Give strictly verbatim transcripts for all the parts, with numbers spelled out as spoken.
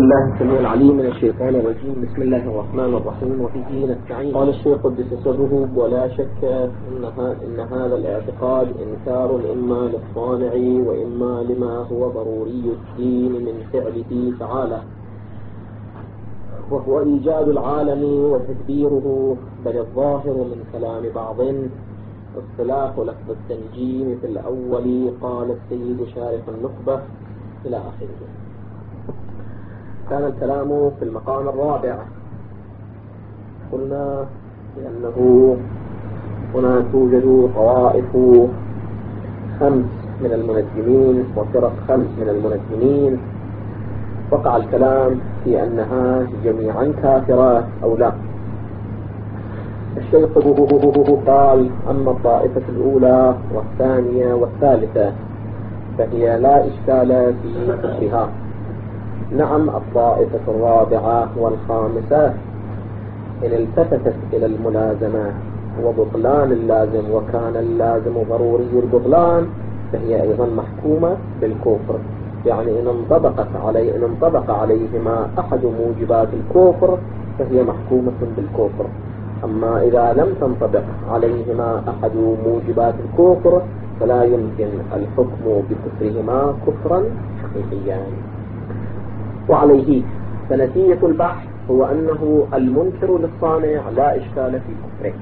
بالله السميع العليم من الشيطان الرجيم. بسم الله الرحمن الرحيم وبه نستعين. قال الشيخ قدس سره: ولا شك إن, إن هذا الاعتقاد إنكار إما للصانع وإما لما هو ضروري الدين من فعله تعالى، وهو إيجاد العالم وتدبيره، بل الظاهر من كلام بعض اصطلاح لفظ التنجيم في الأول. قال السيد شارح النخبة إلى آخره. كان الكلام في المقام الرابع. قلنا بأنه هنا توجد طوائف خمس من المنجمين وفرق خمس من المنجمين. وقع الكلام في أنها جميعا كافرات أو لا. الشيخ قال: أما الطائفة الأولى والثانية والثالثة فهي لا إشكال في كفرها. نعم، الطائفة الرابعة والخامسة إن التفتت إلى الملازمة وبطلان اللازم وكان اللازم ضروري البطلان فهي أيضا محكومة بالكفر. يعني إن انطبقت علي إن انطبق عليهما أحد موجبات الكفر فهي محكومة بالكفر. أما إذا لم تنطبق عليهما أحد موجبات الكفر فلا يمكن الحكم بكفرهما كفرا حقيقيا. وعليه فنتيجة البحث هو أنه المنكر للصانع لا إشكال في كفره،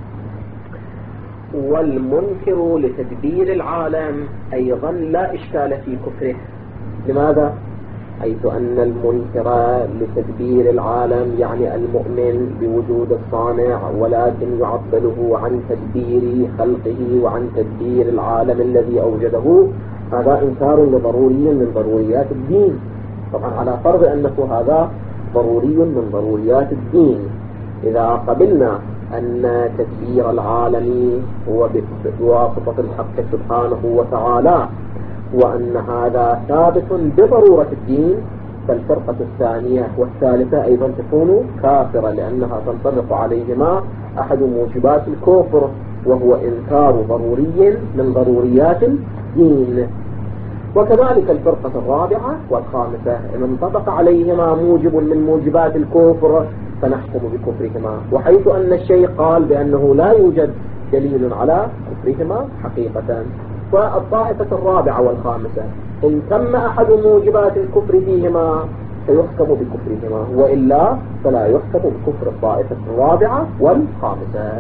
والمنكر لتدبير العالم أيضا لا إشكال في كفره. لماذا؟ حيث أن المنكر لتدبير العالم يعني المؤمن بوجود الصانع ولكن يعطله عن تدبير خلقه وعن تدبير العالم الذي أوجده، هذا إنكار لضروري من ضروريات الدين. طبعا على فرض أنه هذا ضروري من ضروريات الدين. إذا قبلنا أن تدبير العالم هو بواسطة الحق سبحانه وتعالى وأن هذا ثابت بضرورة الدين، فالفرقة الثانية والثالثة أيضا تكون كافرة لأنها تنطبق عليهما أحد موجبات الكفر وهو إنكار ضروري من ضروريات الدين. وكذلك الفرقة الرابعة والخامسة إن انطبق عليهما موجب من موجبات الكفر فنحكم بكفرهما، وحيث أن الشيء قال بأنه لا يوجد دليل على كفرهما حقيقة. فالطائفة الرابعة والخامسة إن تم أحد موجبات الكفر فيهما فيحكم بكفرهما، وإلا فلا يحكم بكفر الطائفة الرابعة والخامسة.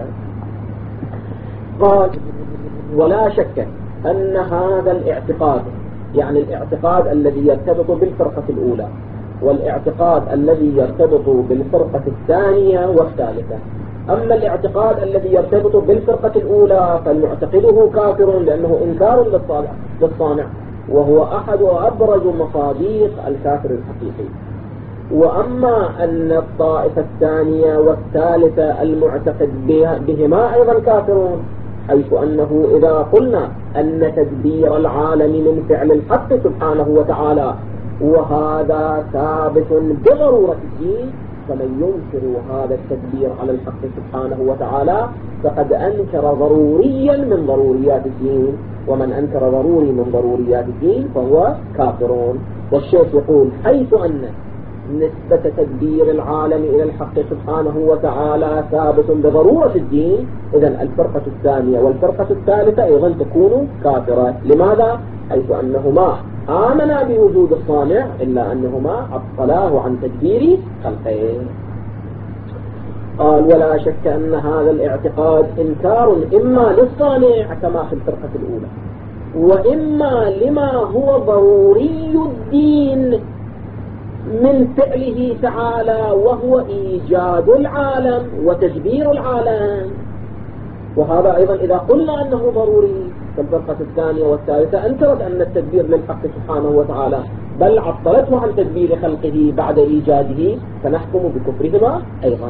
قال: ولا شك أن هذا الاعتقاد، يعني الاعتقاد الذي يرتبط بالفرقة الأولى والاعتقاد الذي يرتبط بالفرقة الثانية والثالثة. أما الاعتقاد الذي يرتبط بالفرقة الأولى فالمعتقده كافر لأنه إنكار للصانع وهو أحد أبرز مصادق الكافر الحقيقي. وأما أن الطائفة الثانية والثالثة المعتقد بهما أيضا كافرون، حيث أنه إذا قلنا أن تدبير العالم من فعل الحق سبحانه وتعالى وهذا ثابت بضرورة الدين، فمن ينكر هذا التدبير على الحق سبحانه وتعالى فقد أنكر ضروريا من ضروريات الدين، ومن أنكر ضروري من ضروريات الدين فهو كافرون. والشيخ يقول: حيث أن نسبة تدبير العالم إلى الحق سبحانه وتعالى ثابت بضرورة الدين، إذن الفرقة الثانية والفرقة الثالثة أيضا تكون كافرة. لماذا؟ حيث أنهما آمنا بوجود الصانع إلا أنهما عطلاه عن تدبير خلقه. قال: ولا شك أن هذا الاعتقاد إنكار إما للصانع كما في الفرقة الأولى وإما لما هو ضروري الدين من فعله تعالى وهو إيجاد العالم وتدبير العالم. وهذا أيضا إذا قلنا أنه ضروري فالفرقة الثانية والثالثة أنكرت أن التدبير للحق سبحانه وتعالى بل عطلته عن تدبير خلقه بعد إيجاده، فنحكم بكفرهما أيضا.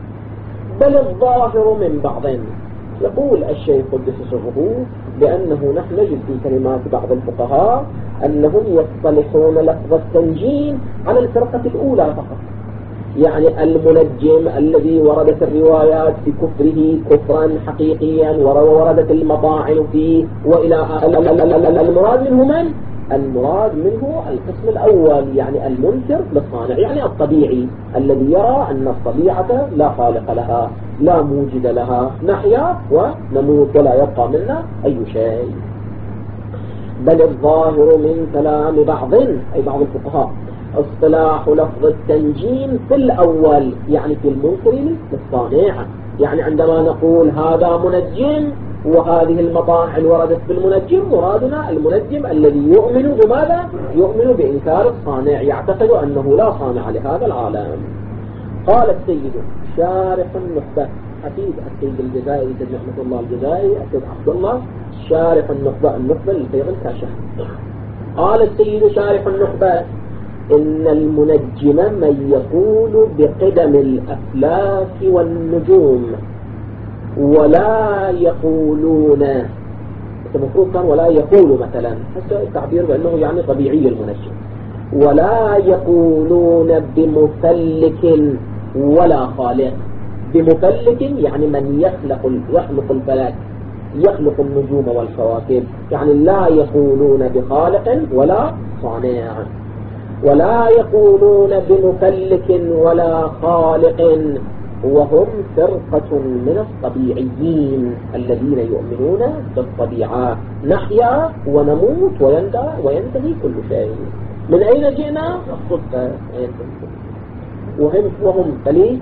بل الظاهر من بعض. يقول الشيخ قدس سره بأنه نحن نجد في كلمات بعض الفقهاء أنهم يصطلحون لفظ التنجيم على الفرقة الأولى فقط، يعني المنجم الذي وردت الروايات في كفره كفرا حقيقيا ووردت المطاعن فيه وإلى المراد منه من المراد منه القسم الأول، يعني المنكر للصانع، يعني الطبيعي الذي يرى أن الطبيعة لا خالق لها، لا موجد لها، نحيا ونموت ولا يبقى منا أي شيء. بل الظاهر من كلام بعض أي بعض الفقهاء اصطلاح لفظ التنجيم في الأول، يعني في المنكر للصانع، يعني عندما نقول هذا منجم وهذه المطاعن وردت بالمنجم، مرادنا المنجم الذي يؤمن بماذا؟ يؤمن بإنكار الصانع، يعتقد أنه لا صانع لهذا العالم. قال السيد شارح النخبة، حفيد السيد الجزائري سيد رحمة الله الجزائري السيد عبد الله شارح النخبة، النخبة للفيض الكاشح. قال السيد شارح النخبة: إن المنجم من يقول بقدم الأفلاك والنجوم ولا يقولون، المفروض كان ولا يقول مثلا، هذا التعبير بأنه يعني طبيعي المنجم، ولا يقولون بمفلك ولا خالق. بمفلك يعني من يخلق يخلق الفلك، يخلق النجوم والكواكب، يعني لا يقولون بخالق ولا صانع. ولا يقولون بمفلك ولا خالق، وهم فرقة من الطبيعيين الذين يؤمنون بالطبيعة، نحيا ونموت وينتهي وينتهي كل شيء. من أين جئنا؟ الصدفة. وهم وهم بلي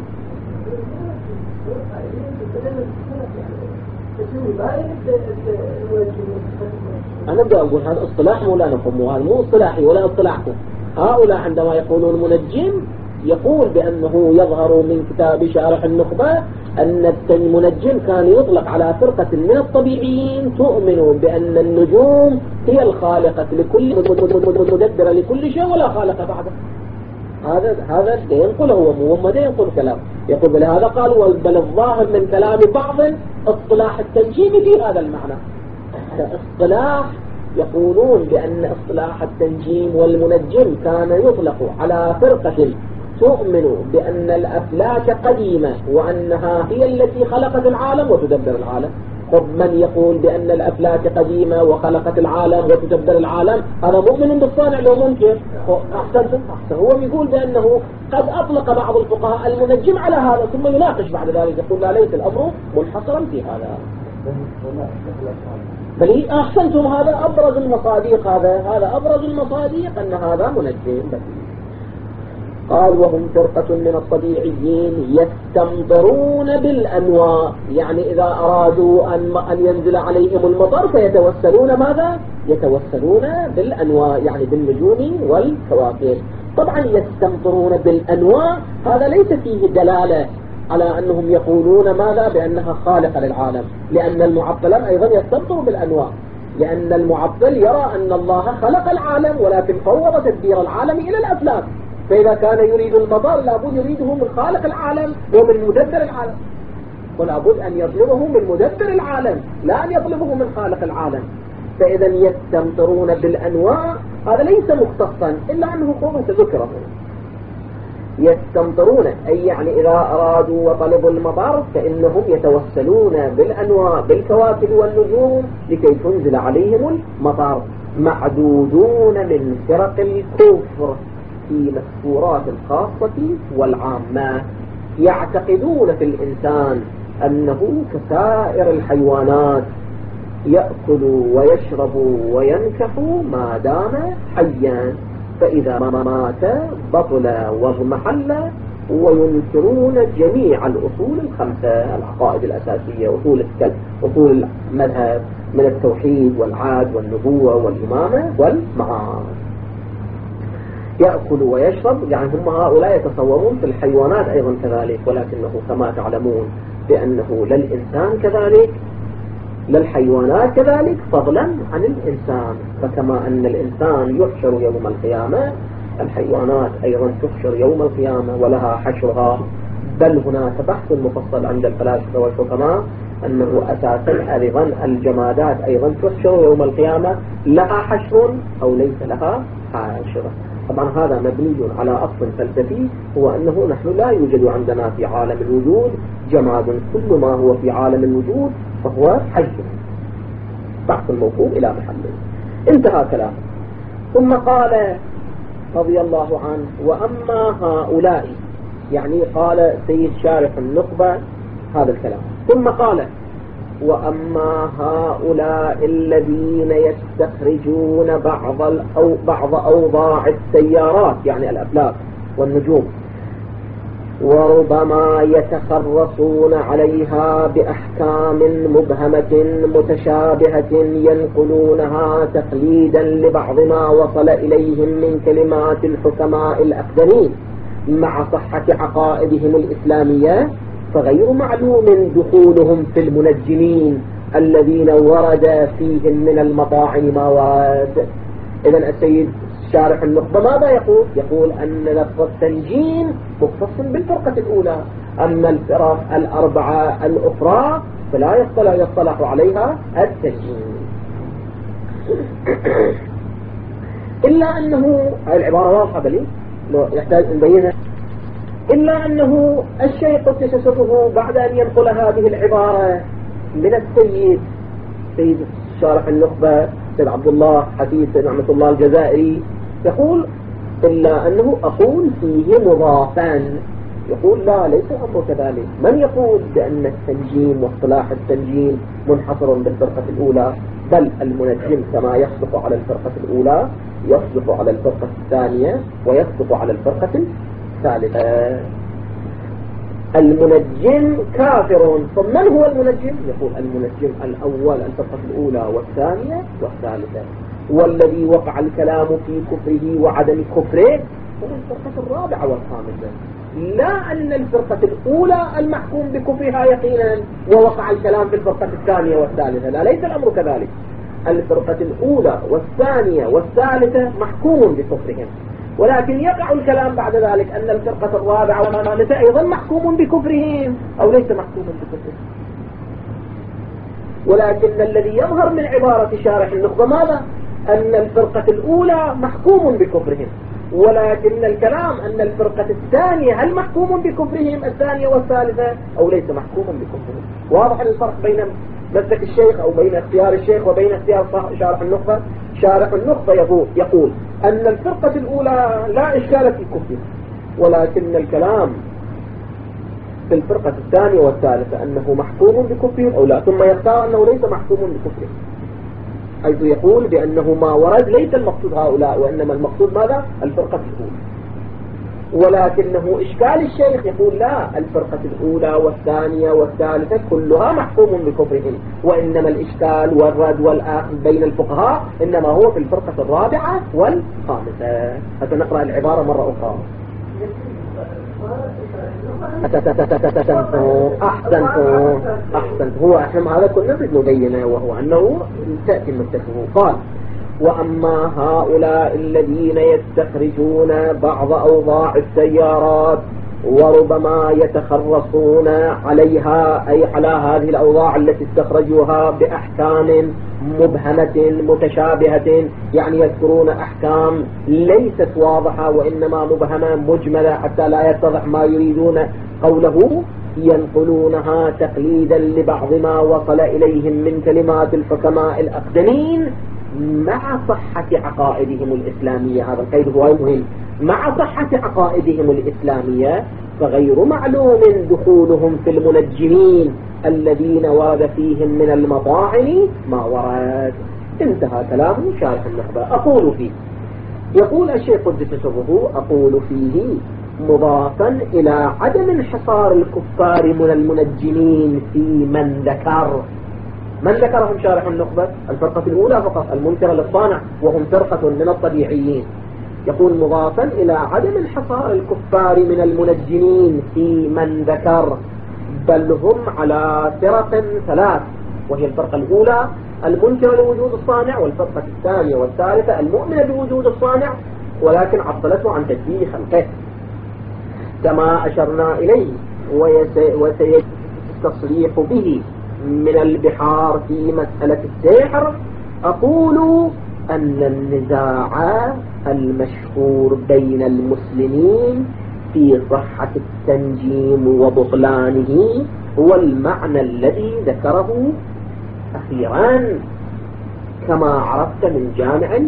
أنا بدي أقول هذا اصطلاح مولانكم، وهذا مو اصطلاحي ولا اصطلاحكم. هؤلاء عندما يقولون منجم يقول بأنه يظهر من كتاب شارح النخبة أن المنجم كان يطلق على فرقة من الطبيعيين تؤمن بأن النجوم هي الخالقة لكل مدبرة لكل شيء ولا خالق بعده. هذا هذا ينقل هو مو ما ينقل كلام، يقول بلهذا قالوا بل الظاهر من كلام بعض اصطلاح التنجيم في هذا المعنى. اصطلاح يقولون بأن اصطلاح التنجيم والمنجم كان يطلق على فرقة تؤمن بأن الأفلاك قديمة وأنها هي التي خلقت العالم وتدبر العالم. طب من يقول بأن الأفلاك قديمة وخلقت العالم وتدبر العالم هذا مؤمن بالصانع لو ممكن؟ أحسن أحسن هو يقول بأنه قد أطلق بعض الفقهاء المنجم على هذا، ثم يناقش بعد ذلك يقول لا ليس الأمر منحصرا في هذا. بل أحسنتم، هذا أبرز المصادق، هذا هذا أبرز المصادق أن هذا منجم. قال وهم فرقة من الطبيعيين يستمطرون بالأنواع، يعني إذا أرادوا أن أن ينزل عليهم المطر فيتوسلون ماذا؟ يتوسلون بالأنواع، يعني بالنجوم والكواكب. طبعا يستمطرون بالأنواع هذا ليس فيه دلالة على أنهم يقولون ماذا؟ بأنها خالقة للعالم، لأن المعطل أيضا يستمطر بالأنواع، لأن المعطل يرى أن الله خلق العالم ولكن فوض تدبير العالم إلى الأفلاك، فإذا كان يريد المطر لابد يريده من خالق العالم ومن مدبر العالم، ولابد أن يطلبه من مدبر العالم لا أن يطلبه من خالق العالم. فإذا يستمطرون بالأنواع هذا ليس مختصا إلا أنه قوة ذكره. يستمطرون أي يعني إذا أرادوا وطلبوا المطر فإنهم يتوسلون بالأنواع بالكواكب والنجوم لكي تنزل عليهم المطر. معدودون من فرق الكفر في مذكورات الخاصة والعامة، يعتقدون في الإنسان أنه كسائر الحيوانات يأكل ويشرب وينكح ما دام حيا، فإذا ما مات بطل واضمحل، وينكرون جميع الأصول الخمسة العقائد الأساسية، أصول الكلب، أصول المذهب من التوحيد والعاد والنبوة والإمامة والمعاد. يأكل ويشرب، يعني هم هؤلاء يتصورون في الحيوانات أيضا كذلك، ولكنه كما تعلمون بأنه للإنسان كذلك للحيوانات كذلك فضلا عن الإنسان. فكما أن الإنسان يحشر يوم القيامة الحيوانات أيضا تحشر يوم القيامة ولها حشرها، بل هناك بحث مفصل عند الفلاسفة والحكماء أنه أساسا أيضا الجمادات أيضا تحشر يوم القيامة لها حشر أو ليس لها حشر. طبعا هذا مبني على أصل فلسفي، هو أنه نحن لا يوجد عندنا في عالم الوجود جماد، كل ما هو في عالم الوجود فهو حي. بحث الموقوف إلى محله. انتهى كلامه. ثم قال رضي الله عنه: وأما هؤلاء، يعني قال سيد شارح النخبة هذا الكلام، ثم قال: وأما هؤلاء الذين يستخرجون بعض أو بعض أوضاع السيارات، يعني الأفلاك والنجوم، وربما يتخرصون عليها بأحكام مبهمة متشابهة ينقلونها تقليدا لبعض ما وصل إليهم من كلمات الحكماء الأقدمين مع صحة عقائدهم الإسلامية، فغير معلوم دخولهم في المنجمين الذين ورد فيهم من المطاعن ما ورد. إذن السيد شارح النخبة ماذا يقول؟ يقول أن لفظ التنجيم مختص بالفرقة الأولى، أما الفرق الأربعة الأخرى فلا يصطلح, يصطلح عليها التنجيم. إلا أنه العبارة واضحة بلي يحتاج نبينها، إلا أنه الشيخ قدس سره بعد أن ينقل هذه العبارة من السيد سيد شارح النخبة سيد عبد الله حفيظ نعمة الله الجزائري، يقول: إلا أنه أقول فيه مضافا. يقول: لا، ليس الأمر كذلك. من يقول بأن التنجيم واصطلاح التنجيم منحصر بالفرقة الأولى؟ بل المنجم كما يصدق على الفرقة الأولى يصدق على الفرقة الثانية ويصدق على الفرقة الثالثة. المنجم كافر. فمن هو المنجم؟ يقول: المنجم الأول الفرقة الأولى والثانية والثالثة، والذي وقع الكلام في كفره وعدم كفره هو الفرقة الرابعة والخامسة، لا أن الفرقة الأولى المحكوم بكفرها يقينا ووقع الكلام في الفرقة الثانية والثالثة. لا، ليس الأمر كذلك. الفرقة الأولى والثانية والثالثة محكوم بكفرهم، ولكن يقع الكلام بعد ذلك أن الفرقة الرابعة والخامسة أيضا محكوم بكفرهم أو ليس محكوم بكفرهم. ولكن الذي يظهر من عبارة شارح النخبة ماذا؟ أن الفرقة الأولى محكوم بكفرهم، ولكن الكلام أن الفرقة الثانية هل محكوم بكفرهم الثانية والثالثة أو ليس محكوم بكفرهم. واضح الفرق بين مسلك الشيخ أو بين اختيار الشيخ وبين اختيار شارح النخبة. شارح النخبة يقول أن الفرقة الأولى لا إشكال في كفرها، ولكن الكلام في الفرقة الثانية والثالثة أنه محكوم بكفرهم أو لا، ثم يختار أنه ليس محكوم بكفرهم، حيث يقول بأنه ما ورد ليس المقصود هؤلاء وإنما المقصود ماذا؟ الفرقة الأولى. ولكنه إشكال الشيخ يقول: لا، الفرقة الأولى والثانية والثالثة كلها محكوم بكفرهم، وإنما الإشكال والرد والآخذ بين الفقهاء إنما هو في الفرقة الرابعة والخامسة. حتى نقرأ العبارة مرة أخرى. أحسنتم أحسنت هو أهم هذا كنا نريد نبينه، وهو أنه تأتي مستفه. قال: وأما هؤلاء الذين يستخرجون بعض أوضاع السيارات وربما يتخرصون عليها، أي على هذه الأوضاع التي استخرجوها بأحكام مبهمة متشابهة، يعني يذكرون أحكام ليست واضحة وإنما مبهمة مجملة حتى لا يتضح ما يريدون قوله، ينقلونها تقليدا لبعض ما وصل إليهم من كلمات الحكماء الأقدمين مع صحة عقائدهم الإسلامية. هذا القيد هو مهم. مع صحة عقائدهم الإسلامية فغير معلوم دخولهم في المنجمين الذين ورد فيهم من المطاعن ما ورد. انتهى كلام شارح النخبة. أقول فيه، يقول الشيخ قدس سره: أقول فيه مضافا إلى عدم انحصار الكفار من المنجمين في من ذكر. من ذكرهم شارح النخبة؟ الفرقة الأولى فقط، المنكرة للصانع، وهم فرقة من الطبيعيين. يقول مضافا إلى عدم انحصار الكفار من المنجمين في من ذكر، بل هم على فرق ثلاث، وهي الفرقة الأولى المنكرة لوجود الصانع، والفرقة الثانية والثالثة المؤمنة بوجود الصانع ولكن عطلته عن تشبيه خلقه كما أشرنا إليه، وسيجب التصريح به من البحار في مسألة السحر. أقول أن النزاع المشهور بين المسلمين في صحة التنجيم وبطلانه هو المعنى الذي ذكره أخيرا كما عرفت من جامع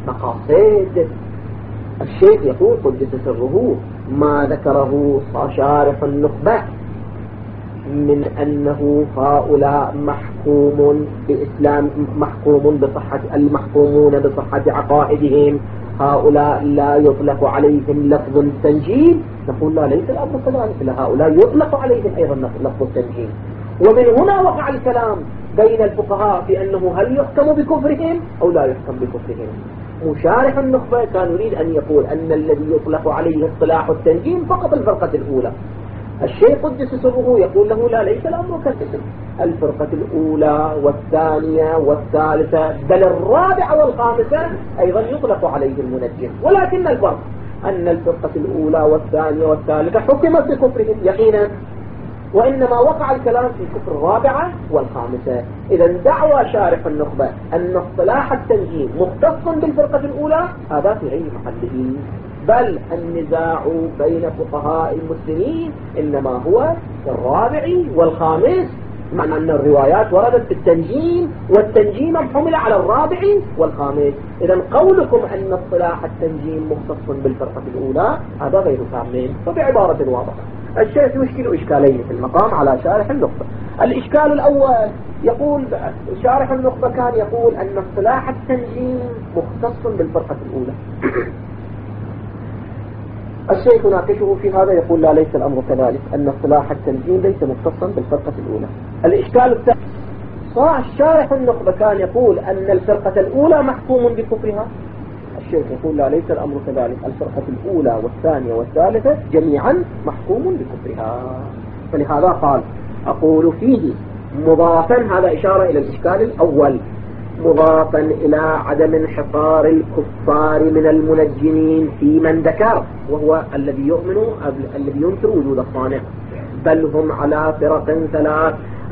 المقاصد. الشيخ يقول قدس سره ما ذكره شارح النخبة من أنه هؤلاء محكوم بإسلام، محكوم بصحة، المحكومون بصحة عقائدهم، هؤلاء لا يطلق عليهم لفظ التنجيم. نقول لا، ليس الأمر كذلك، هؤلاء يطلق عليهم أيضا لفظ التنجيم. ومن هنا وقع الكلام بين الفقهاء في أنه هل يحكم بكفرهم أو لا يحكم بكفرهم. مشارح النخبة كان يريد أن يقول أن الذي يطلق عليه اصطلاح التنجيم فقط الفرقة الأولى. الشيخ قدس سره يقول له لا، ليس الأمر كذلك، الفرقة الأولى والثانية والثالثة بل الرابعة والخامسة أيضا يطلق عليه المنجم، ولكن الفرق أن الفرقة الأولى والثانية والثالثة حكمت بكفرهم يقينا، وإنما وقع الكلام في كفر الرابعة والخامسة. إذا دعوى شارح النخبة أن اصطلاح التنجيم مختص بالفرقة الأولى هذا في غير محله، بل النزاع بين فقهاء المسلمين إنما هو في الرابع والخامس، مع أن الروايات وردت في التنجيم والتنجيم حمل على الرابع والخامس. إذا قولكم أن اصطلاح التنجيم مختص بالفرقة الأولى هذا غير تام. فبعبارة واضحة الشيخ يشكل إشكالين في المقام على شارح النخبة. الإشكال الأول يقول شارح النخبة كان يقول أن اصطلاح التنجيم مختص بالفرقة الأولى. الشيخ يناقشه في هذا يقول لا، ليس الأمر كذلك، أن اصطلاح التنجيم ليس مختصا بالفرقة الأولى. الإشكال الثاني شارح النخبة كان يقول أن الفرقة الأولى محكوم بكفرها. الشيخ يقول لا، ليس الأمر كذلك، الفرقة الأولى والثانية والثالثة جميعا محكوم بكفرها. فلهذا قال أقول فيه مضافا، هذا إشارة إلى الإشكال الأول، مضافا إلى عدم انحصار الكفار من المنجمين في من ذكر، وهو الذي يؤمن الذي ينكر وجود الصانع، بل هم على فرق ثلاث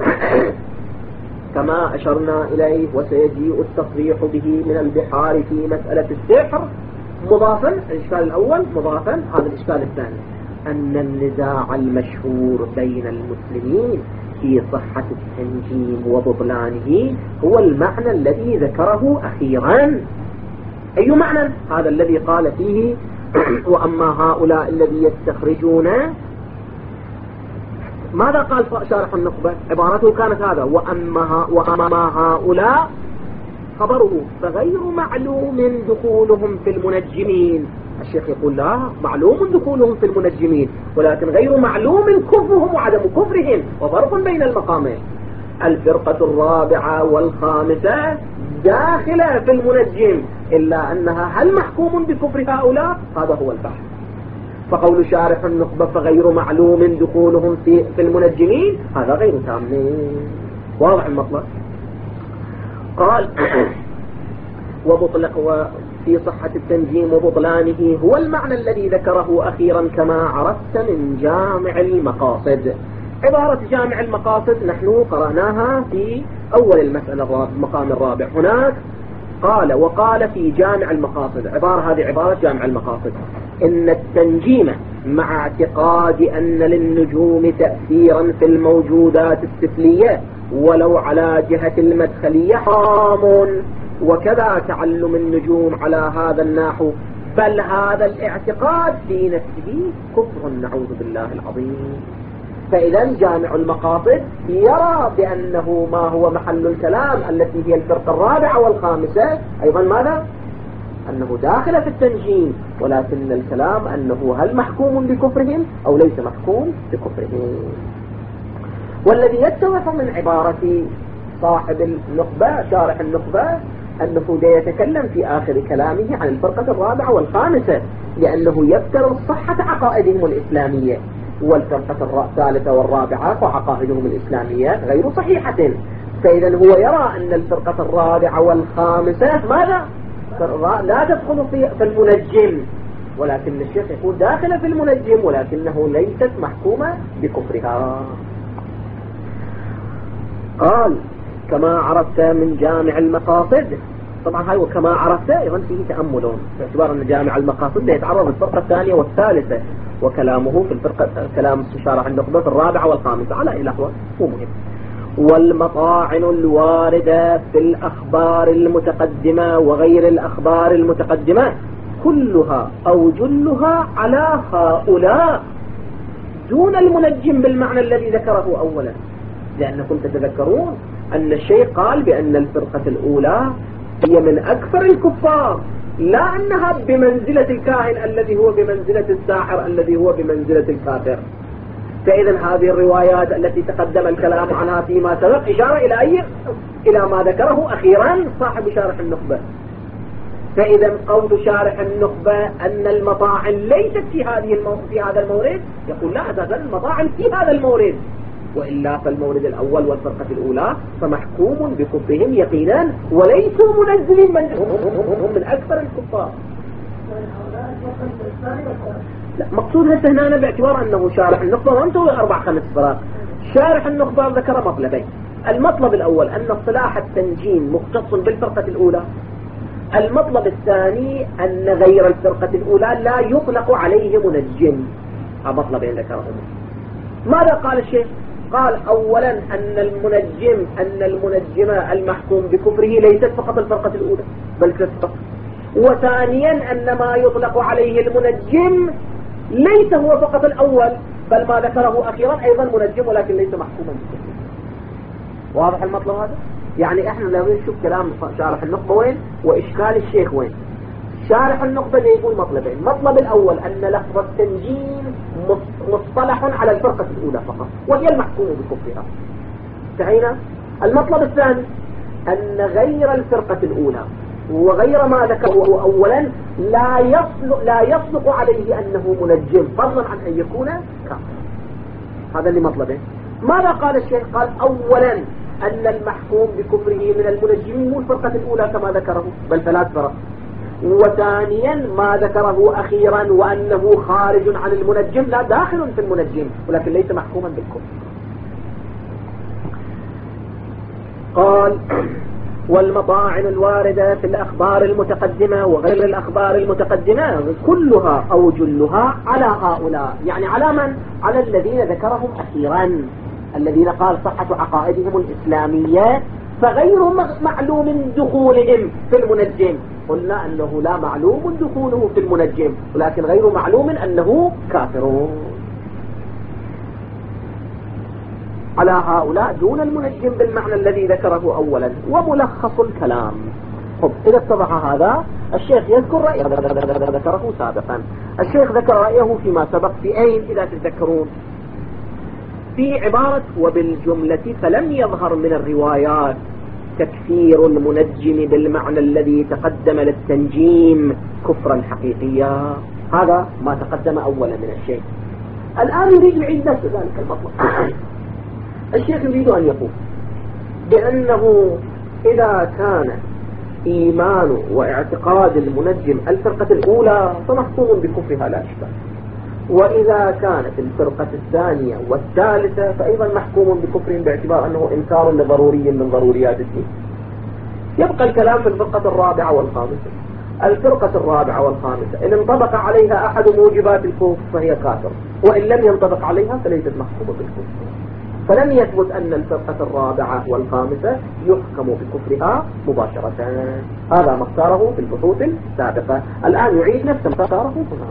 كما أشرنا إليه وسيجيء التصريح به من البحار في مسألة السحر. مضافا الإشكال الأول، مضافا هذا الإشكال الثاني أن النزاع المشهور بين المسلمين في صحة التنجيم وبطلانه هو المعنى الذي ذكره أخيرا. أي معنى؟ هذا الذي قال فيه وأما هؤلاء الذي يستخرجون، ماذا قال شارح النخبة؟ عبارته كانت هذا وأما, وأما هؤلاء خبره فغير معلوم دخولهم في المنجمين. الشيخ يقول لا، معلوم دخولهم في المنجمين ولكن غير معلوم كفرهم وعدم كفرهم، وفرق بين المقامين. الفرقة الرابعة والخامسة داخلة في المنجم، إلا أنها هل محكوم بكفر هؤلاء؟ هذا هو البحث. فقول شارح النخبة فغير معلوم دخولهم في, في المنجمين هذا غير تام. واضح المطلب. قال ومطلق في صحة التنجيم وبطلانه هو المعنى الذي ذكره أخيرا كما عرفت من جامع المقاصد. عبارة جامع المقاصد نحن قرأناها في أول المسألة المقام الرابع. هناك قال وقال في جامع المقاصد، عبارة هذه عبارة جامع المقاصد، إن التنجيم مع اعتقاد أن للنجوم تأثيرا في الموجودات السفلية ولو على جهة المدخلية حرام، وكذا تعلم النجوم على هذا النحو، بل هذا الاعتقاد في نفسه كفر نعوذ بالله العظيم. فإذا جامع المقاصد يرى بأنه ما هو محل الكلام التي هي الفرقة الرابعة والخامسة أيضا ماذا؟ أنه داخل في التنجيم، ولكن الكلام أنه هل محكوم بكفرهم أو ليس محكوم بكفرهم. والذي يتضح من عبارة صاحب النخبة شارح النخبة أنه يتكلم في آخر كلامه عن الفرقة الرابعة والخامسة، لأنه يذكر صحة عقائدهم الإسلامية، والفرقة الثالثة والرابعة فعقائدهم الإسلامية غير صحيحة. فإذا هو يرى أن الفرقة الرابعة والخامسة ماذا؟ لا تدخل في المنجم، ولكن الشيخ يقول داخل في المنجم ولكنه ليست محكومة بكفرها. قال كما عرفت من جامع المقاصد، طبعا هاي وكما عرفت أيضا فيه تأمل باعتبار أن جامع المقاصد يتعرض الفرقة الثانية والثالثة، وكلامه في الفرقة كلام استشارة عند النخبة الرابعة والخامسة على أي لحظة مو مهم. والمطاعن الواردة في الأخبار المتقدمة وغير الأخبار المتقدمة كلها أو جلها على هؤلاء دون المنجم بالمعنى الذي ذكره أولا، لأنكم تتذكرون أن الشيخ قال بأن الفرقة الأولى هي من أكثر الكفار، لا أنها بمنزلة الكاهن الذي هو بمنزلة الساحر الذي هو بمنزلة الكافر. فإذا هذه الروايات التي تقدم الكلام عنها فيما سبق إشارة إلى أي إلى ما ذكره أخيرا صاحب شارح النخبة. فإذا قول شارح النخبة أن المطاعن ليست في هذه المو... في هذا المورد، يقول لا، أساسا المطاعن في هذا المورد، وإلا فالمورد الأول والفرقة الأولى فمحكوم بكفرهم يقينا وليسوا منزلين من هم من أكثر الكفار. لا، مقصود هسه هنا باعتبار أنه شارح النخبة وانتهوا أربع خمس فرق. شارح النخبة ذكر مطلبين: المطلب الأول أن اصطلاح التنجيم مختص بالفرقة الأولى، المطلب الثاني أن غير الفرقة الأولى لا يطلق عليه منجم. هذا مطلبين ذكرهم. ماذا قال الشيخ؟ قال أولا أن المنجم أن المنجم المحكوم بكفره ليست فقط الفرقة الأولى بل كفر، وثانيا أن ما يطلق عليه المنجم ليس هو فقط الأول بل ما ذكره أخيرا أيضا منجم ولكن ليس محكوما بكفره. واضح المطلب هذا؟ يعني احنا لو نشوف كلام شارح النخبة وين وإشكال الشيخ وين. شارح النخبة يقول مطلبين: المطلب الأول أن لفظ التنجيم مصطلح على الفرقة الأولى فقط وهي المحكوم بكفرها، انتهينا. المطلب الثاني أن غير الفرقة الأولى وغير ما ذكره أولا لا يصلق, لا يصلق عليه أنه منجم فضلا عن أن يكون كافر. هذا اللي مطلبين. ماذا قال الشيخ؟ قال أولا أن المحكوم بكفره من المنجمين مو الفرقة الأولى كما ذكره بل ثلاث فرق، وثانيا ما ذكره أخيرا وأنه خارج عن المنجم لا داخل في المنجم ولكن ليس محكوما بالكفر. قال: والمطاعن الواردة في الأخبار المتقدمة وغير الأخبار المتقدمة كلها أو جلها على هؤلاء، يعني على من؟ على الذين ذكرهم أخيرا، الذين قال صحة عقائدهم الإسلامية فغير معلوم دخولهم في المنجم. قلنا أنه لا معلوم دخوله في المنجم ولكن غير معلوم أنه كافر. على هؤلاء دون المنجم بالمعنى الذي ذكره أولا. وملخص الكلام: طب إذا اتضح هذا الشيخ يذكر رأيه ذكره سابقا. الشيخ ذكر رأيه فيما سبق في أين إذا تذكرون؟ في عبارة: وبالجملة فلم يظهر من الروايات تكفير المنجم بالمعنى الذي تقدم للتنجيم كفرا حقيقيا. هذا ما تقدم أولا من الشيخ. الآن يريد يعيد نفس ذلك المطلب. الشيخ يريد أن يقول بأنه إذا كان إيمان واعتقاد المنجم الفرقة الأولى فمحكوم بكفرها لا إشكال، وإذا كانت الفرقة الثانية والثالثة فأيضا محكوم بكفرهم باعتبار أنه إنكار لضروري من ضروريات الدين. يبقى الكلام في الفرقة الرابعة والخامسة. الفرقة الرابعة والخامسة إن انطبق عليها أحد موجبات الكفر فهي كافر، وإن لم ينطبق عليها فليست محكومة بالكفر. فلم يثبت أن الفرقة الرابعة والخامسة يحكم بكفرها مباشرة. هذا ما اختاره في البحوث السابقة. الآن يعيد نفس ما اختاره هنا.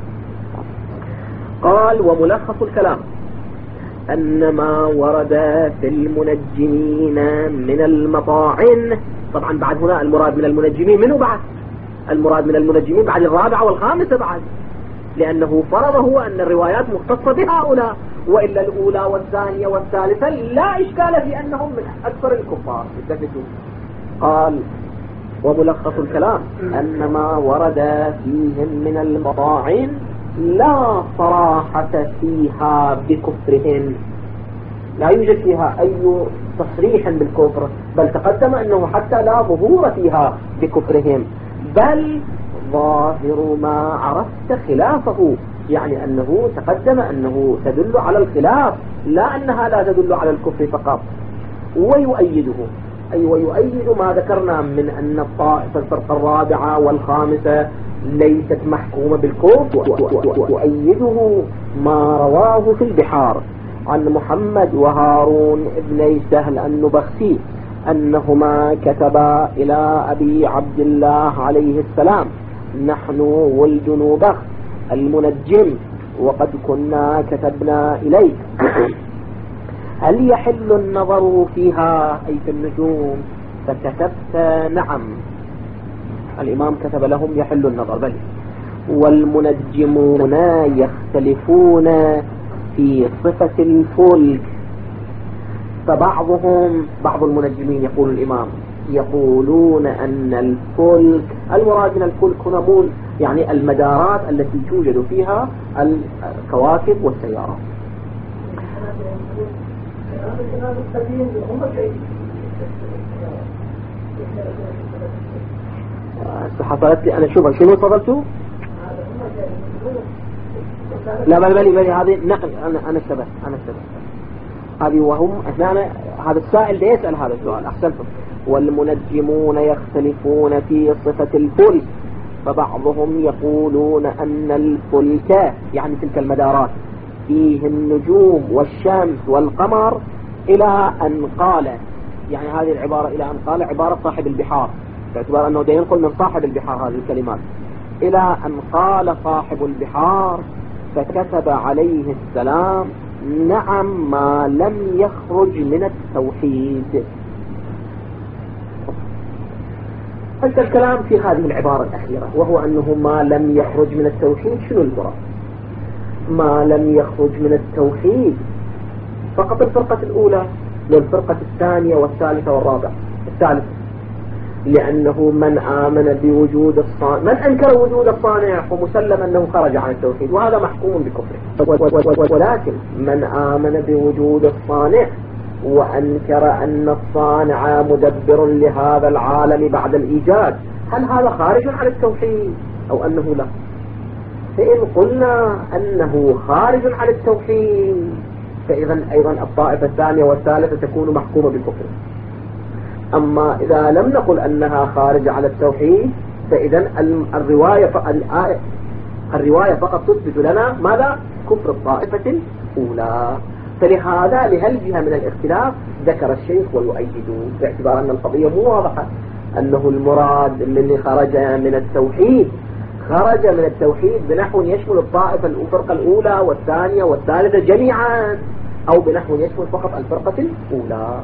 قال: وملخص الكلام أن ما ورد في المنجمين من المطاعن، طبعا بعد هنا المراد من المنجمين منه بعد المراد من المنجمين بعد الرابعة والخامسة بعد، لأنه فرض هو أن الروايات مختصة بهؤلاء، وإلا الأولى والثانية والثالثة لا إشكال في أنهم من أكثر الكفار. قال: وملخص الكلام أن ما ورد فيهم من المطاعن لا صراحة فيها بكفرهم، لا يوجد فيها أي تصريح بالكفر، بل تقدم أنه حتى لا ظهور فيها بكفرهم، بل ظاهر ما عرفت خلافه، يعني أنه تقدم أنه تدل على الخلاف لا أنها لا تدل على الكفر فقط. ويؤيده أي ويؤيد ما ذكرنا من أن الطائفة الفرقة الرابعة والخامسة ليست محكومة بالكفر، ويؤيده ما رواه في البحار عن محمد وهارون ابني سهل النبختي أنهما كتبا إلى أبي عبد الله عليه السلام: نحن ولد نوبخ المنجم وقد كنا كتبنا إليك هل يحل النظر فيها أي في النجوم؟ فكتبت نعم. الإمام كتب لهم يحل النظر بل والمنجمون يختلفون في صفة الفلك، فبعضهم بعض المنجمين يقول الإمام يقولون أن الفلك المراد من الفلك هنا مول يعني المدارات التي توجد فيها الكواكب والسيارات. حصلت لي أنا شوفها شنو فضلتوا لا بل بلي بلي هذه نقل أنا أنا اشتبه أنا اشتبه هذه وهم أثناء هذا السائل ده يسأل هذا السؤال. أحسنتم. والمنجمون يختلفون في صفة الفلك، فبعضهم يقولون أن الفلك يعني تلك المدارات فيه النجوم والشمس والقمر إلى أن قال، يعني هذه العبارة إلى أن قال عبارة صاحب البحار، باعتبار أنه ده ينقل من صاحب البحار هذه الكلمات، إلى أن قال صاحب البحار فكتب عليه السلام: نعم ما لم يخرج من التوحيد. أنت الكلام في هذه العبارة الأخيرة وهو أنه ما لم يخرج من التوحيد. شنو المراد؟ ما لم يخرج من التوحيد فقط الفرقة الأولى والفرقة الثانية والثالثة والرابعة الثالثة، لأنه من آمن بوجود الصانع، من أنكر وجود الصانع ومسلم أنه خرج عن التوحيد وهذا محكوم بكفره. ولكن من آمن بوجود الصانع وأنكر أن الصانع مدبر لهذا العالم بعد الإيجاد، هل هذا خارج عن التوحيد أو أنه لا؟ فإن قلنا أنه خارج عن التوحيد فإذا أيضا الطائفة الثانية والثالثة تكون محكومة بالكفر. أما إذا لم نقل أنها خارجة على التوحيد فإذا الرواية الرواية فقط تثبت لنا ماذا؟ كفر الطائفة الأولى. فلهذا لهالجهة من الاختلاف ذكر الشيخ ويؤيده، باعتبار أن القضية مو واضحة أنه المراد الذي خرج من التوحيد خرج من التوحيد بنحو يشمل الطائفة الفرقة الأولى والثانية والثالثة جميعا، أو بنحو يشمل فقط الفرقة الأولى.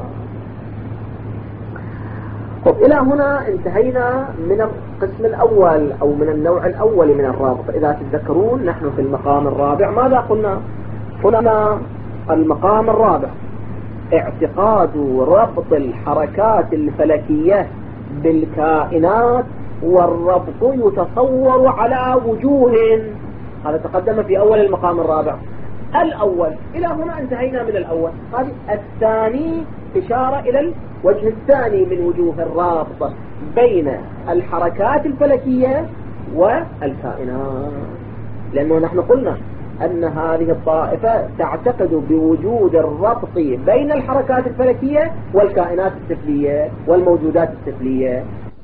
طب إلى هنا انتهينا من القسم الأول أو من النوع الأول من الرابط. إذا تتذكرون نحن في المقام الرابع ماذا قلنا؟ قلنا المقام الرابع اعتقاد ربط الحركات الفلكية بالكائنات، والربط يتصور على وجوه. هذا تقدم في أول المقام الرابع. الأول إلى هنا انتهينا من الأول. هذه الثاني إشارة إلى الوجه الثاني من وجوه الرابط بين الحركات الفلكية والكائنات، لأنه نحن قلنا أن هذه الطائفة تعتقد بوجود الربط بين الحركات الفلكية والكائنات السفلية والموجودات السفلية.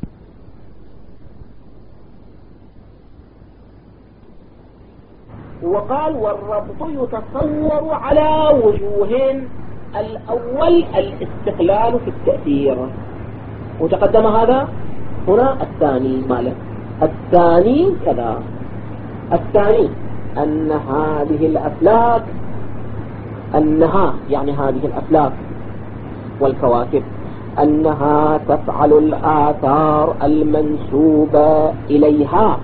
وقال والربط يتصور على وجوه. الأول الاستقلال في التأثير، وتقدم هذا هنا. الثاني ماله الثاني كذا. الثاني أن هذه الأفلاك أنها يعني هذه الأفلاك والكواكب أنها تفعل الآثار المنسوبة إليها،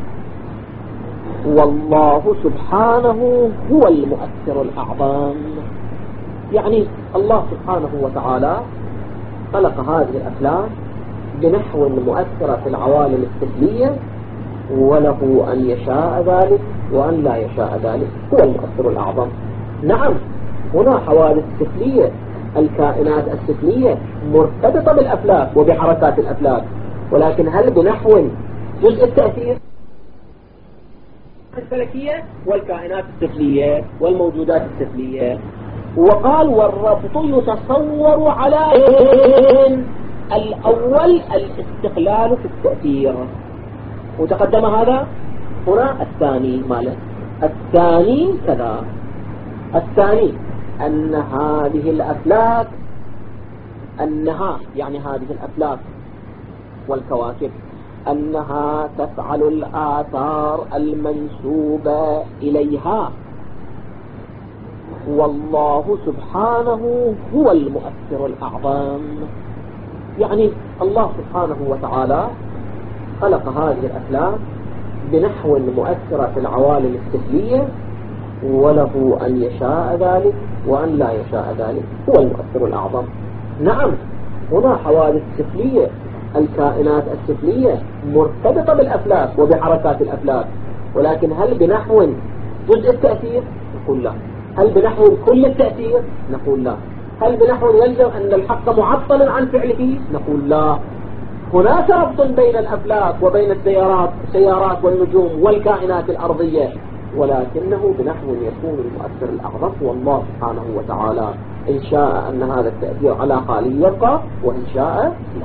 والله سبحانه هو المؤثر الأعظم. يعني الله سبحانه وتعالى خلق هذه الأفلاك بنحو مؤثرة في العوالم السفلية، وله أن يشاء ذلك وأن لا يشاء ذلك، هو المؤثر الأعظم. نعم هنا حوادث سفلية، الكائنات السفلية مرتبطة بالأفلاك وبحركات الأفلاك، ولكن هل بنحو جزء التأثير الفلكية والكائنات السفلية والموجودات السفلية. وقال والربط يتصور على الأول الاستقلال في التأثير، وتقدم هذا هنا. الثاني ماله الثاني كذا. الثاني أن هذه الأفلاك أنها يعني هذه الأفلاك والكواكب أنها تفعل الآثار المنسوبة إليها، والله سبحانه هو المؤثر الأعظم. يعني الله سبحانه وتعالى خلق هذه الأفلاك بنحو مؤثرة في العوالم السفلية، وله أن يشاء ذلك وأن لا يشاء ذلك، هو المؤثر الأعظم. نعم هنا حوادث سفلية، الكائنات السفلية مرتبطة بالأفلاك وبحركات الأفلاك، ولكن هل بنحو جزء التأثير؟ نقول لا. هل بنحو كل التأثير؟ نقول لا. هل بنحو يلزم أن الحق معطل عن فعله؟ نقول لا. هناك ربط بين الأفلاك وبين السيارات السيارات والنجوم والكائنات الأرضية، ولكنه بنحو يكون المؤثر الأعظم هو الله سبحانه وتعالى، إن شاء أن هذا التأثير على حاله يبقى، وإن شاء لا.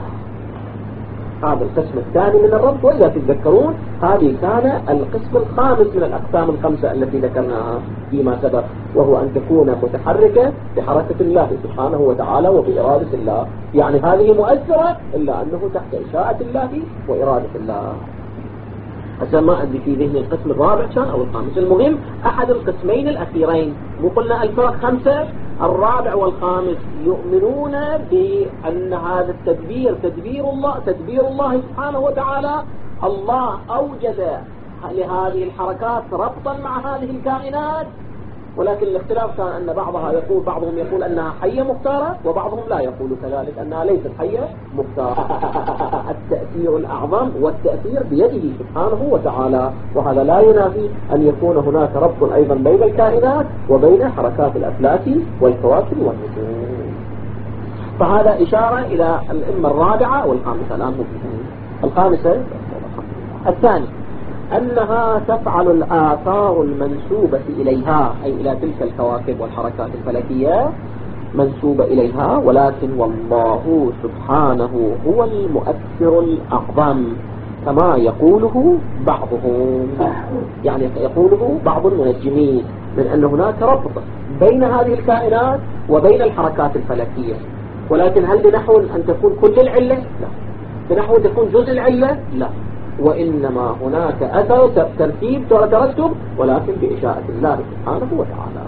هذا القسم الثاني من الربط. وإذا تتذكرون هذه كان القسم الخامس من الأقسام الخمسة التي ذكرناها فيما سبق، وهو أن تكون متحركة بحركة الله سبحانه وتعالى وبإرادة الله. يعني هذه مؤثرة إلا أنه تحت إشاءة الله وإرادة الله. هسه ما أدري في ذهني القسم الرابع كان أو الخامس، المهم أحد القسمين الأخيرين. مو قلنا الفرق خمسة؟ الرابع والخامس يؤمنون بأن هذا التدبير تدبير الله تدبير الله سبحانه وتعالى. الله أوجد لهذه الحركات ربطا مع هذه الكائنات، ولكن الاختلاف كان أن بعضها يقول بعضهم يقول أنها حية مختارة، وبعضهم لا يقول كذلك أنها ليست حية مختارة. التأثير الأعظم والتأثير بيده سبحانه وتعالى، وهذا لا ينافي أن يكون هناك ربط أيضا بين الكائنات وبين حركات الأفلاك والكواكب والنجوم. فهذا إشارة إلى الإمة الرابعة والخامسة. الآن الخامسة الثاني أنها تفعل الآثار المنسوبة إليها، أي إلى تلك الكواكب والحركات الفلكية منسوبة إليها، ولكن والله سبحانه هو المؤثر الأعظم كما يقوله بعضهم. يعني يقوله بعض المنجمين من أن هناك ربط بين هذه الكائنات وبين الحركات الفلكية، ولكن هل بنحو أن تكون كل العلة؟ لا. بنحو تكون جزء العلة؟ لا. وإنما هناك أثر ترتيب وترتب، ولكن بإشاءة الله سبحانه وتعالى.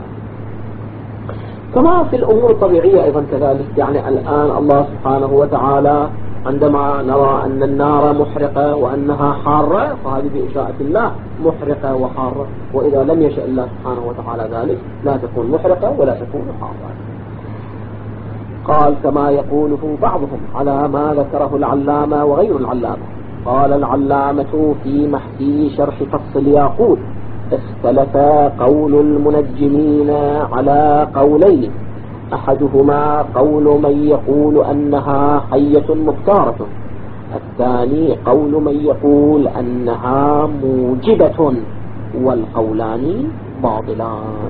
كما في الأمور الطبيعية أيضا كذلك. يعني الآن الله سبحانه وتعالى عندما نرى أن النار محرقة وأنها حارة، فهذه بإشاءة الله محرقة وحارة، وإذا لم يشاء الله سبحانه وتعالى ذلك لا تكون محرقة ولا تكون حارة. قال كما يقوله بعضهم على ما ذكره العلامة وغير العلامة. قال العلامة في محكي شرح فصل الياقوت: اختلف قول المنجمين على قولين، أحدهما قول من يقول أنها حية مختارة، الثاني قول من يقول أنها موجبة، والقولان باطلان.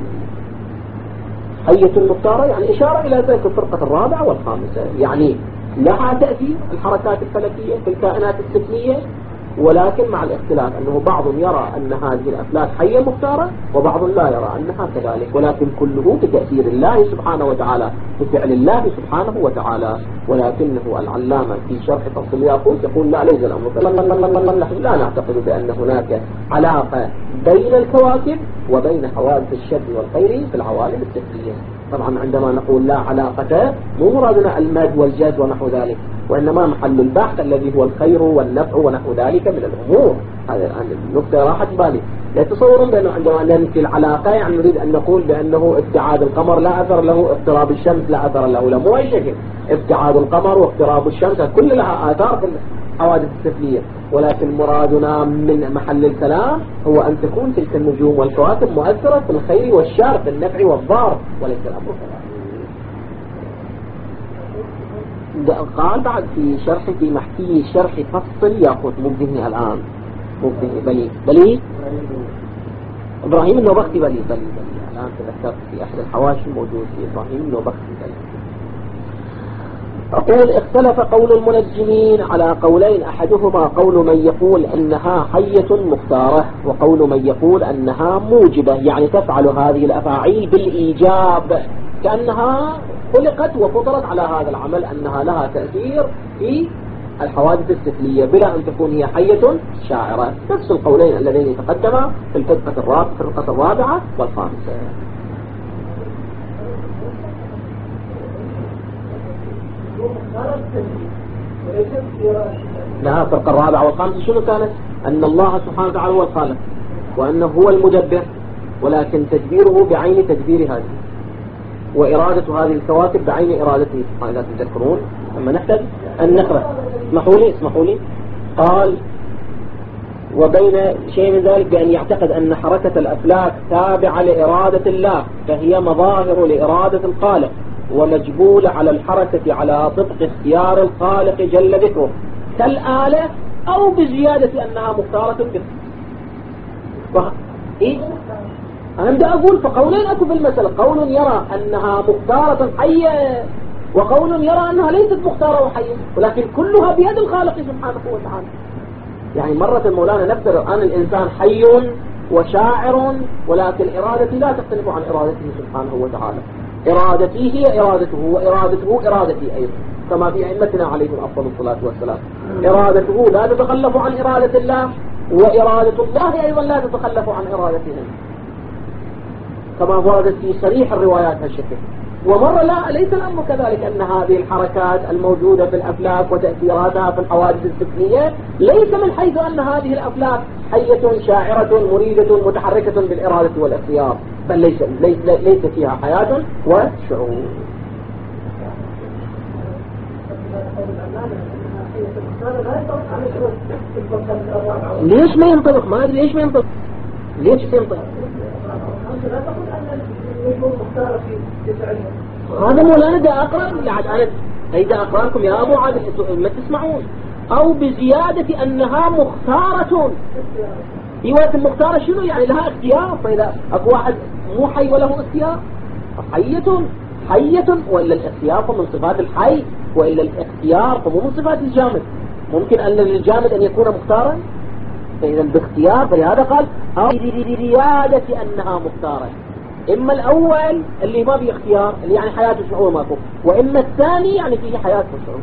حية مختارة يعني إشارة إلى ذلك الفرقة الرابعة والخامسة، يعني لها تأثير الحركات الفلكية في الكائنات السفلية، ولكن مع الاختلاف أنه بعض يرى أن هذه الأفلاك حية مختارة وبعض لا يرى أنها كذلك، ولكن كله بتأثير الله سبحانه وتعالى بفعل الله سبحانه وتعالى. ولكنه العلامة في شرح فصل الياقوت يقول لا، ليس الأمر نحن لا نعتقد بأن هناك علاقة بين الكواكب وبين حوادث الشر والخير في العوالم السفلية. طبعا عندما نقول لا علاقة مو مرادنا المد والجد ونحو ذلك، وإنما محل البحث الذي هو الخير والنفع ونحو ذلك من الأمور. هذا الآن النقطة راحت بالي. لا تصورون بأنه عندما ننفي العلاقة يعني نريد أن نقول بأنه ابتعاد القمر لا أثر له، اقتراب الشمس لا أثر له، لا مو أي شكل. ابتعاد القمر واقتراب الشمس كل لها آثار في الحوادث السفلية، ولكن مرادنا من محل الكلام هو أن تكون تلك النجوم والكواكب مؤثرة في الخير والشر، في النفع والضار، وليس الأمر كذلك. قال بعد في شرح في محكي شرح فصل الياقوت، مو بذهني الآن، مو بذهني بلي بلي إبراهيم النوبختي بلي بلي بلي الآن تذكرت في أحد الحواشي موجود في إبراهيم النوبختي بلي. أقول اختلف قول المنجمين على قولين، أحدهما قول من يقول أنها حية مختارة، وقول من يقول أنها موجبة، يعني تفعل هذه الأفاعيل بالإيجاب، كأنها خلقت وفطرت على هذا العمل، أنها لها تأثير في الحوادث السفلية بلا أن تكون هي حية شاعرة. نفس القولين اللذين تقدما في الفرقة الرابعة, الفرقة الرابعة والخامسة. لا، الفرقة الرابعة والخامسة شنو كانت؟ أن الله سبحانه وتعالى هو الخالق وأنه هو المدبر، ولكن تدبيره بعين تدبير هذه، وإرادة هذه الكواكب بعين إرادته. لا تذكرون لما نحتاج أن نقرأ؟ اسمحوا لي اسمحوا لي قال وبين شيء من ذلك بأن يعتقد أن حركة الأفلاك تابعة لإرادة الله، فهي مظاهر لإرادة الخالق ومجبولة على الحركة على طبق اختيار الخالق جل ذكره كالآلة، أو بزيادة أنها مختارة به. ف... إيه؟ أنا بدي أقول فقولين أكو في المسألة، قول يرى أنها مختارة حية، وقول يرى أنها ليست مختارة وحية، ولكن كلها بيد الخالق سبحانه وتعالى. يعني مرة مولانا نفترض أن الإنسان حي وشاعر، ولكن إرادتي لا تختلف عن إرادته سبحانه وتعالى. إرادتي هي إرادته، وإرادته إرادتي أيضا، كما في أئمتنا عليهم أفضل الصلاة والسلام. إرادته لا تتخلف عن إرادة الله، وإرادة الله أيضا لا تتخلف عن إرادته، كما وردت في صريح الروايات هالشكل. ومرة لا، ليس الأمر كذلك، أن هذه الحركات الموجودة في الأفلاك وتأثيراتها في الحوادث السفلية ليس من حيث أن هذه الأفلاك حية شاعرة مريدة متحركة بالإرادة والاختيار، بل ليس, ليس, ليس فيها حياة وشعور. ليش ما ينطبق؟ ما أدري ليش ما ينطبق، ليش ينطبق؟ هذا مولانا دا أقرأ يعني أنا أيضا أقرأ لكم يا أبو عادل ما تسمعون. أو بزيادة أنها مختارة. في وقت المختارة شنو يعني؟ لها اختيار. فإذا أكو واحد مو حي وله اختيار، حية حية، وإلا الاختيار فمن صفات الحي، وإلا الاختيار فمو من صفات الجامد. ممكن أن للجامد أن يكون مختارا، فإذا باختيار. فلهذا قال أو بزيادة أنها مختارة. إما الأول اللي ما فيه اختيار اللي يعني حياة وشعور ماكو، وإما الثاني يعني فيه حياة وشعور،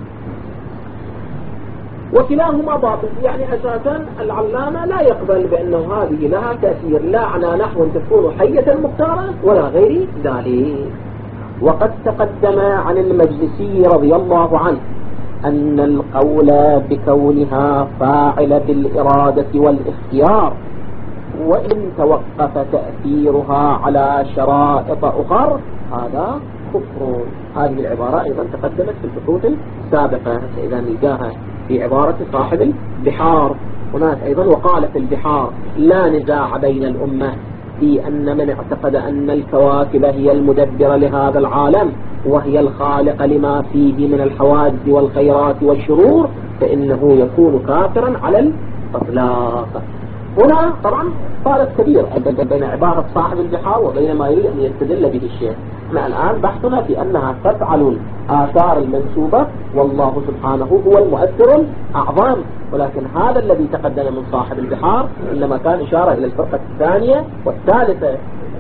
وكلاهما باطل. يعني أساسا العلامة لا يقبل بأنه هذه لها تأثير لا على نحو تكون حية مختارة ولا غير ذلك. وقد تقدم عن المجلسي رضي الله عنه أن القول بكونها فاعل بالإرادة والاختيار وإن توقف تأثيرها على شرائط أخر هذا كفر. هذه العبارة أيضا تقدمت في البحوث السابقة، إذا نلقاها في عبارة صاحب البحار هناك أيضا. وقال في البحار لا نزاع بين الأمة في أن من اعتقد أن الكواكب هي المدبرة لهذا العالم وهي الخالق لما فيه من الحوادث والخيرات والشرور فإنه يكون كافرا على الإطلاق. هنا طبعا فارق كبير بين عبارة صاحب البحار وبين ما يريد أن يستدل به الشيخ. احنا الآن بحثنا في أنها تفعل الآثار المنسوبة والله سبحانه هو المؤثر الأعظم، ولكن هذا الذي تقدم من صاحب البحار إنما كان إشارة إلى الفرقة الثانية والثالثة.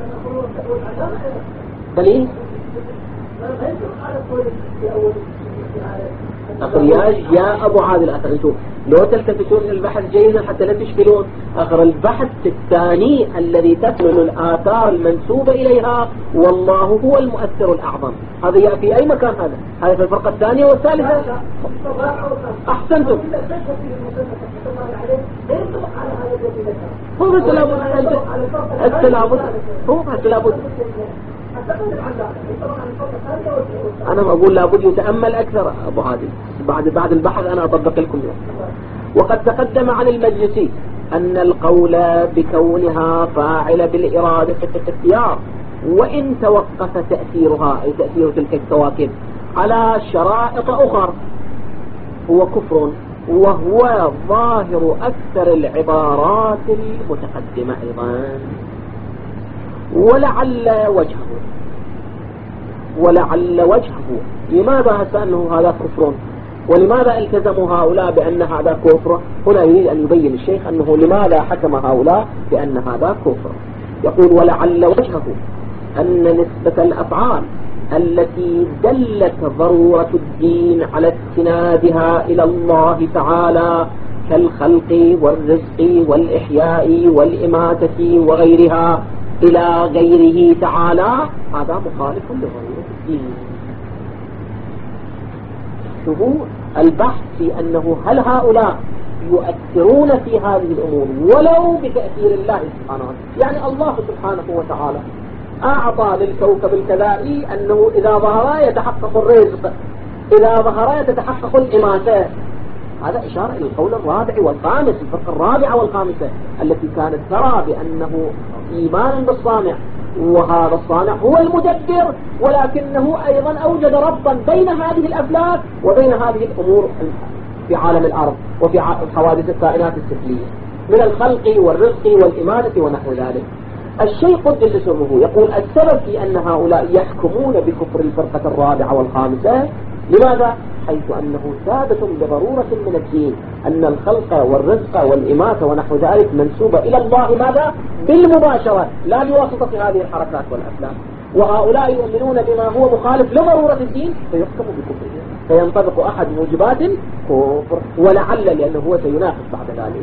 فليه؟ أخرياج يا أبو عادل أخر أنتم لو تلتفتون إلى البحث جيدا حتى لا تشكلون. أخر البحث الثاني الذي تكمل الآثار المنسوبة إليها والله هو المؤثر الأعظم، هذا يأتي أي مكان. هذا هذا في الفرقة الثانية والثالثة. أحسنتم. هو بس لابد هسه لابد هو هسه لابد أنا أقول لابد يتأمل أكثر أبو عادل بعد بعد البحث أنا أطبق لكم يوم. وقد تقدم عن المجلسي أن القول بكونها فاعل بالإرادة في الاختيار وإن توقف تأثيرها أي تأثير تلك الكواكب على شرائط أخرى هو كفر، وهو ظاهر أكثر العبارات المتقدمة أيضا. ولعل وجهه ولعل وجهه لماذا هسه أنه هذا كفر ولماذا التزموا هؤلاء بأن هذا كفر؟ هنا يريد أن يبين الشيخ أنه لماذا حكم هؤلاء بأن هذا كفر. يقول ولعل وجهه أن نسبة الأفعال التي دلت ضرورة الدين على استنادها إلى الله تعالى كالخلق والرزق والإحياء والإماتة وغيرها إلى غيره تعالى هذا مخالف لضرورة الدين. شو البحث في أنه هل هؤلاء يؤثرون في هذه الأمور ولو بتأثير الله سبحانه وتعالى. يعني الله سبحانه وتعالى أعطى للكوكب الكذائي أنه إذا ظهر يتحقق الرزق، إذا ظهر يتحقق الإماتة. هذا إشارة إلى القول الرابع والخامس، الفرقة الرابعة والخامسة التي كانت ترى بأنه إيمان بالصانع، وهذا الصانع هو المدبر، ولكنه أيضا أوجد ربطا بين هذه الأفلاك وبين هذه الأمور في عالم الأرض وفي حوادث الكائنات السفلية من الخلق والرزق والإماتة ونحو ذلك. الشيء قد سره يقول السبب في أن هؤلاء يحكمون بكفر الفرقة الرابعة والخامسة. لماذا؟ حيث أنه ثابت بضرورة من الدين أن الخلق والرزق والإماتة ونحو ذلك منسوبة إلى الله. ماذا؟ بالمباشرة، لا بواسطة هذه الحركات والأفلام. وهؤلاء يؤمنون بما هو مخالف لضرورة الدين فيحكم بكفره، فينطبق أحد موجبات كفر. ولعل، لأنه هو سيناقش بعد ذلك،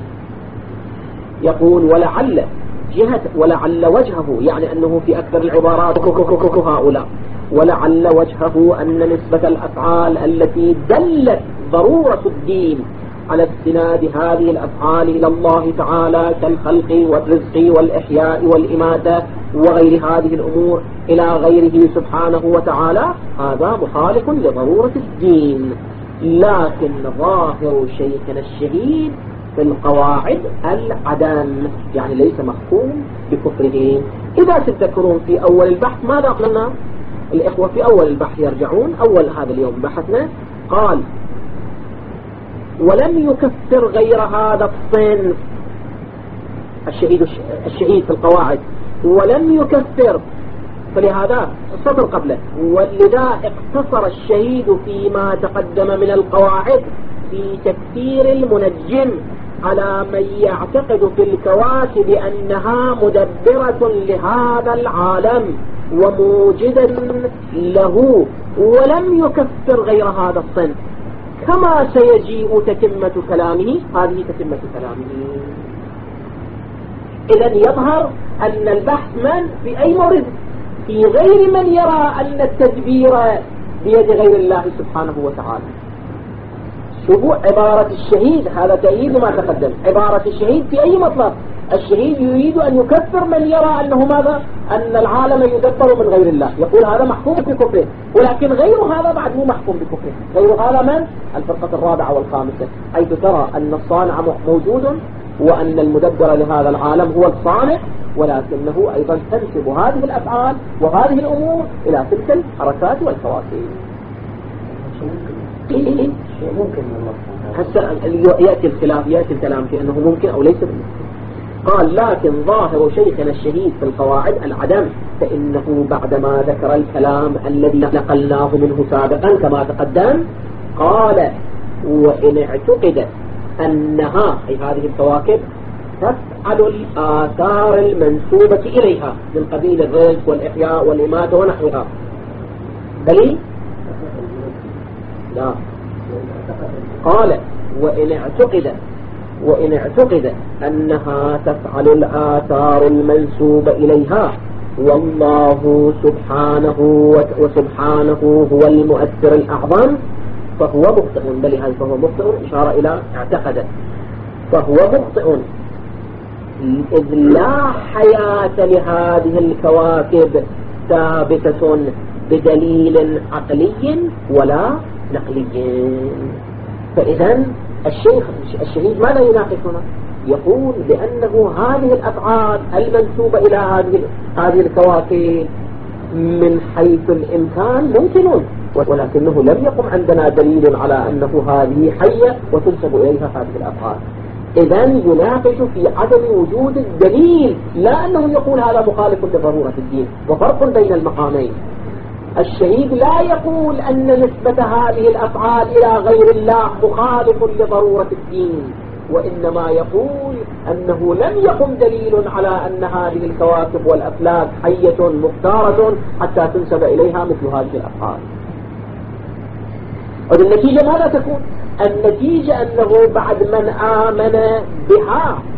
يقول ولعل جهة ولعل وجهه، يعني أنه في أكثر العبارات هؤلاء ولعل وجهه أن نسبة الأفعال التي دلت ضرورة الدين على استناد هذه الأفعال إلى الله تعالى كالخلق والرزق والإحياء والإماتة وغير هذه الأمور إلى غيره سبحانه وتعالى هذا مخالف لضرورة الدين. لكن ظاهر شيخنا الشهيد في القواعد العدم، يعني ليس محكوم بكفره. إذا تذكرون في أول البحث ماذا قلنا؟ الإخوة في أول البحث يرجعون، أول هذا اليوم بحثنا قال ولم يكفر غير هذا الصنف. الشهيد الشهيد في القواعد ولم يكفر، فلهذا السطر قبله ولذا اقتصر الشهيد فيما تقدم من القواعد في تكفير المنجم على من يعتقد في الكواكب أنها مدبرة لهذا العالم وموجدة له، ولم يكفر غير هذا الصنف كما سيجيء تتمة كلامه. هذه تتمة كلامه. إذن يظهر أن البحث من في أي مورد في غير من يرى أن التدبير بيد غير الله سبحانه وتعالى. شوفوا عبارة الشهيد، هذا تأييد ما تقدم. عبارة الشهيد في أي مطلب؟ الشهيد يريد أن يكفر من يرى أنه ماذا؟ أن العالم يدبر من غير الله، يقول هذا محكوم بكفره. ولكن غير هذا بعد مو محكوم بكفره. غير هذا من؟ الفرقة الرابعة والخامسة، حيث ترى أن الصانع موجود وأن المدبر لهذا العالم هو الصانع، ولكنه أيضا تنسب هذه الأفعال وهذه الأمور إلى تلك الحركات والكواكب. ممكن هسه يأتي الخلاف، يأتي الكلام في أنه ممكن أو ليس ممكن. قال لكن ظاهر شيخنا الشهيد في القواعد العدم، فإنه بعدما ذكر الكلام الذي نقلناه منه سابقا كما تقدم قال وإن اعتقد أنها أي هذه الكواكب تفعل الآثار المنسوبة إليها من قبيل الرزق والإحياء والإماتة ونحوها. بل لا، قال وإن اعتقد وإن اعتقد أنها تفعل الآثار المنسوبة إليها والله سبحانه وسبحانه هو المؤثر الأعظم فهو مخطئ. بل هل فهو مخطئ إشارة إلى اعتقد، فهو مخطئ إذ لا حياة لهذه الكواكب ثابتة بدليل عقلي ولا نقلي. فإذا الشيخ الشهيد ماذا يناقش هنا؟ يقول بأنه هذه الأفعال المنسوبة إلى هذه هذه الكواكب من حيث الإمكان ممكنون، ولكنه لم يقم عندنا دليل على أنه هذه حية وتنسب إليها هذه الأفعال. إذن يناقش في عدم وجود الدليل، لا أنه يقول هذا مخالف لضرورة الدين، وفرق بين المقامين. الشهيد لا يقول أن نسبة هذه الأفعال إلى غير الله مخالف لضرورة الدين، وإنما يقول أنه لم يقم دليل على أن هذه الكواكب والأفلاك حية مختارة حتى تنسب إليها مثل هذه الأفعال. والنتيجة ماذا تكون؟ النتيجة أنه بعد من آمن بها